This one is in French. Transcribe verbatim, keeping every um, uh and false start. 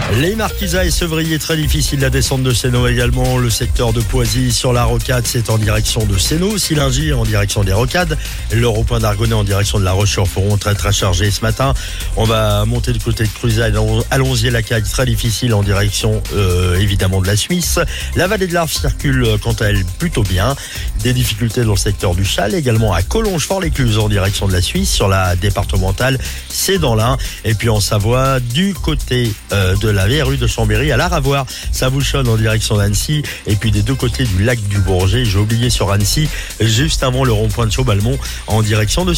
Les Marquisats et Sevriers, très difficile la descente de Sénaux également. Le secteur de Poisy sur la Rocade, c'est en direction de Sénaux. Silingy en direction des Rocades. Le rond-point d'Argonnet en direction de la Roche-sur-Foron, très très chargé ce matin. On va monter du côté de Cruzat, Allonzier-la-Caille, très difficile en direction euh, évidemment de la Suisse. La vallée de l'Arve circule quant à elle plutôt bien. Des difficultés dans le secteur du Châle, également à Collonges-Fort-l'Écluse en direction de la Suisse. Sur la départementale, c'est dans l'Ain. Et puis en Savoie, du côté euh, de la rue de Chambéry à la Ravoire, ça bouchonne en direction d'Annecy. Et puis des deux côtés du lac du Bourget, j'ai oublié sur Annecy, juste avant le rond-point de Chaubalmont en direction de